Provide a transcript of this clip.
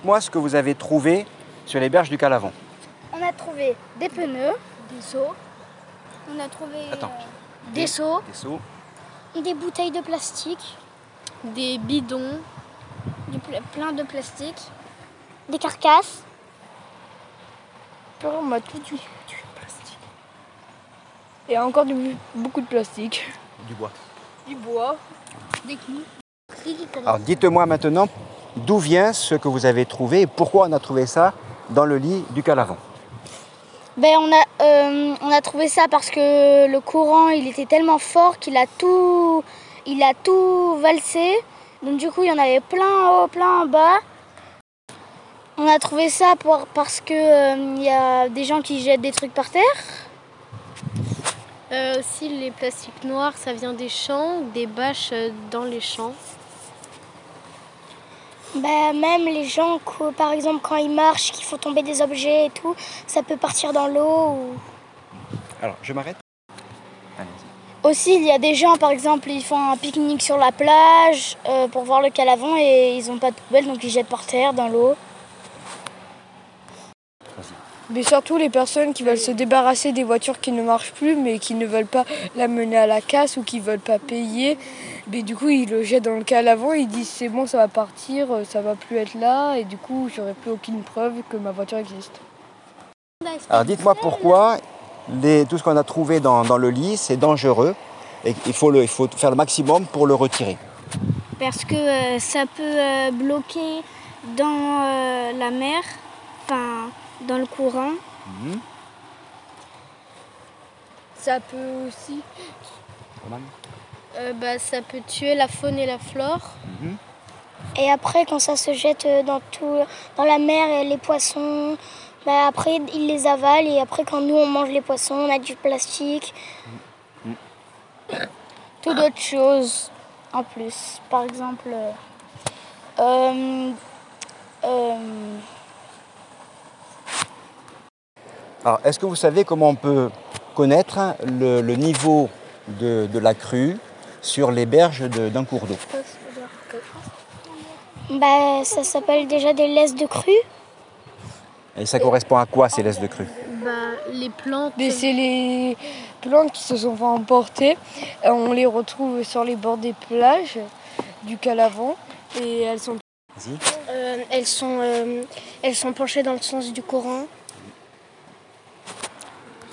dites-moi ce que vous avez trouvé sur les berges du Calavon. On a trouvé des pneus, des seaux. On a trouvé des seaux, des bouteilles de plastique, des bidons, plein de plastique, des carcasses. On a tout du plastique. Et encore beaucoup de plastique. Du bois. Du bois. Des clous. Alors dites-moi maintenant d'où vient ce que vous avez trouvé et pourquoi on a trouvé ça dans le lit du Calavon. Ben, on a trouvé ça parce que le courant il était tellement fort qu'il a tout valsé. Donc du coup il y en avait plein en haut, plein en bas. On a trouvé ça parce que y a des gens qui jettent des trucs par terre. Aussi les plastiques noirs, ça vient des champs, des bâches dans les champs. Ben, même les gens, par exemple quand ils marchent, qu'il faut tomber des objets et tout, ça peut partir dans l'eau. Alors je m'arrête. Aussi il y a des gens par exemple ils font un pique-nique sur la plage pour voir le Calavon et ils n'ont pas de poubelle donc ils jettent par terre dans l'eau. Mais surtout les personnes qui veulent se débarrasser des voitures qui ne marchent plus mais qui ne veulent pas la mener à la casse ou qui ne veulent pas payer. Mais du coup ils le jettent dans le Calavon, ils disent c'est bon ça va partir, ça va plus être là et du coup j'aurai plus aucune preuve que ma voiture existe. Alors dites-moi pourquoi tout ce qu'on a trouvé dans le lit c'est dangereux et il faut faire le maximum pour le retirer. Parce que ça peut bloquer dans la mer, enfin dans le courant. Ça peut aussi... ça peut tuer la faune et la flore. Et après, quand ça se jette dans la mer, les poissons, après ils les avalent. Et après, quand nous on mange les poissons, on a du plastique. Tout d'autres choses en plus. Par exemple, Alors est-ce que vous savez comment on peut connaître le niveau de la crue sur les berges d'un cours d'eau? Ça s'appelle déjà des laisses de crue. Et ça correspond à quoi ces laisses de crue? Les plantes. Mais c'est les plantes qui se sont fait emporter. On les retrouve sur les bords des plages du Calavon et elles sont Elles sont penchées dans le sens du courant.